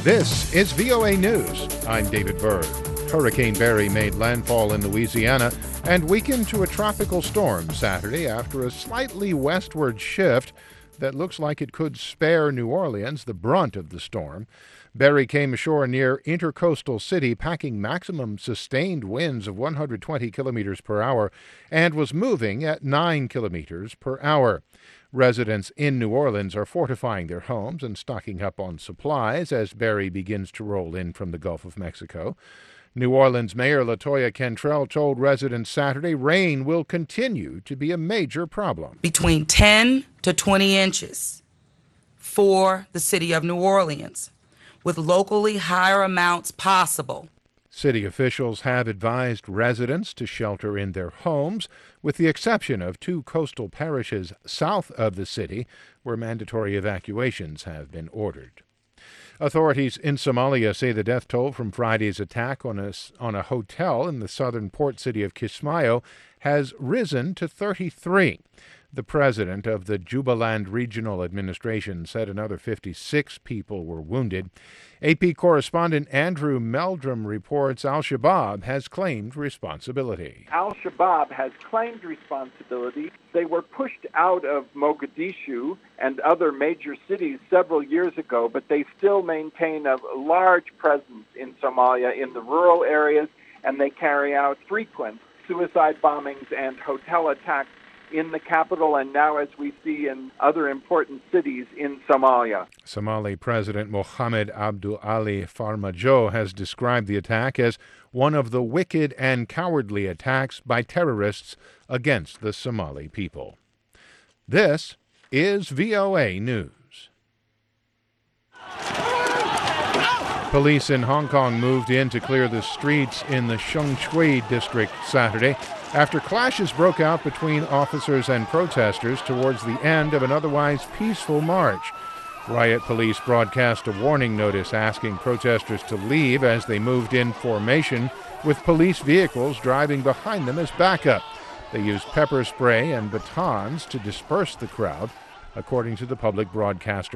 This is VOA News. I'm David Byrd. Hurricane Barry made landfall in Louisiana and weakened to a tropical storm Saturday after a slightly westward shift that looks like it could spare New Orleans the brunt of the storm. Barry came ashore near Intercoastal City, packing maximum sustained winds of 120 kilometers per hour and was moving at 9 kilometers per hour. Residents in New Orleans are fortifying their homes and stocking up on supplies as Barry begins to roll in from the Gulf of Mexico. New Orleans Mayor LaToya Cantrell told residents Saturday rain will continue to be a major problem. Between 10 to 20 inches for the city of New Orleans, with locally higher amounts possible. City officials have advised residents to shelter in their homes, with the exception of 2 coastal parishes south of the city, where mandatory evacuations have been ordered. Authorities in Somalia say the death toll from Friday's attack on a hotel in the southern port city of Kismayo has risen to 33. The president of the Jubaland Regional Administration said another 56 people were wounded. AP correspondent Andrew Meldrum reports Al-Shabaab has claimed responsibility. Al-Shabaab has claimed responsibility. They were pushed out of Mogadishu and other major cities several years ago, but they still maintain a large presence in Somalia in the rural areas, and they carry out frequent suicide bombings and hotel attacks in the capital and now, as we see, in other important cities in Somalia. Somali President Mohamed Abdul Ali Farmajo has described the attack as one of the wicked and cowardly attacks by terrorists against the Somali people. This is VOA News. Police in Hong Kong moved in to clear the streets in the Sheung Shui district Saturday after clashes broke out between officers and protesters towards the end of an otherwise peaceful march. Riot police broadcast a warning notice asking protesters to leave as they moved in formation, with police vehicles driving behind them as backup. They used pepper spray and batons to disperse the crowd, according to the public broadcaster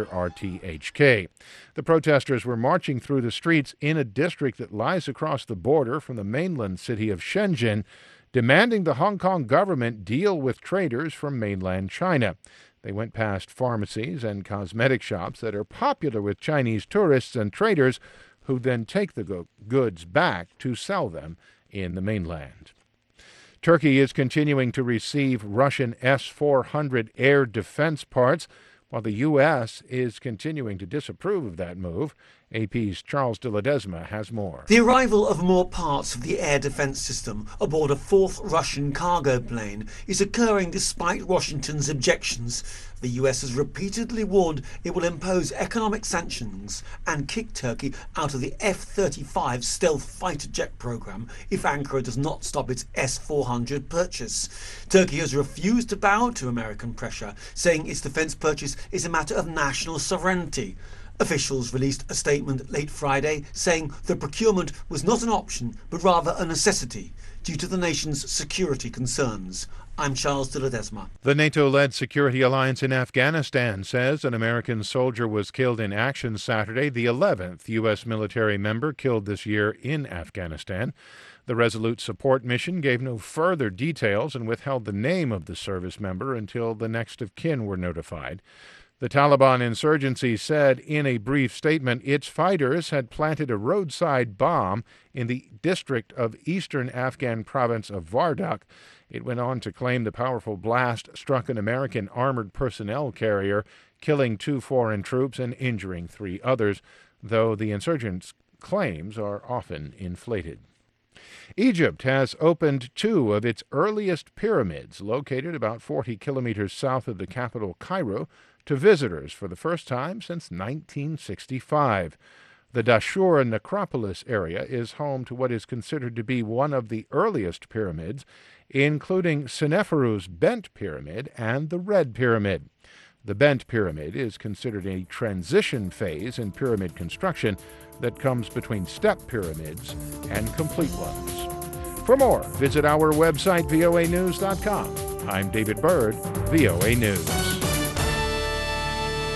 RTHK. The protesters were marching through the streets in a district that lies across the border from the mainland city of Shenzhen, demanding the Hong Kong government deal with traders from mainland China. They went past pharmacies and cosmetic shops that are popular with Chinese tourists and traders who then take the goods back to sell them in the mainland. Turkey is continuing to receive Russian S-400 air defense parts, while the U.S. is continuing to disapprove of that move. AP's Charles de Ledesma has more. The arrival of more parts of the air defense system aboard a 4th Russian cargo plane is occurring despite Washington's objections. The US has repeatedly warned it will impose economic sanctions and kick Turkey out of the F-35 stealth fighter jet program if Ankara does not stop its S-400 purchase. Turkey has refused to bow to American pressure, saying its defense purchase is a matter of national sovereignty. Officials released a statement late Friday saying the procurement was not an option but rather a necessity due to the nation's security concerns. I'm Charles de Ledesma. The NATO-led security alliance in Afghanistan says an American soldier was killed in action Saturday, the 11th U.S. military member killed this year in Afghanistan. The Resolute Support Mission gave no further details and withheld the name of the service member until the next of kin were notified. The Taliban insurgency said in a brief statement its fighters had planted a roadside bomb in the district of eastern Afghan province of Vardak. It went on to claim the powerful blast struck an American armored personnel carrier, killing 2 foreign troops and injuring 3 others, though the insurgents' claims are often inflated. Egypt has opened 2 of its earliest pyramids, located about 40 kilometers south of the capital, Cairo, to visitors for the first time since 1965. The Dashur necropolis area is home to what is considered to be one of the earliest pyramids, including Seneferu's Bent Pyramid and the Red Pyramid. The Bent Pyramid is considered a transition phase in pyramid construction that comes between step pyramids and complete ones. For more, visit our website, voanews.com. I'm David Byrd, VOA News.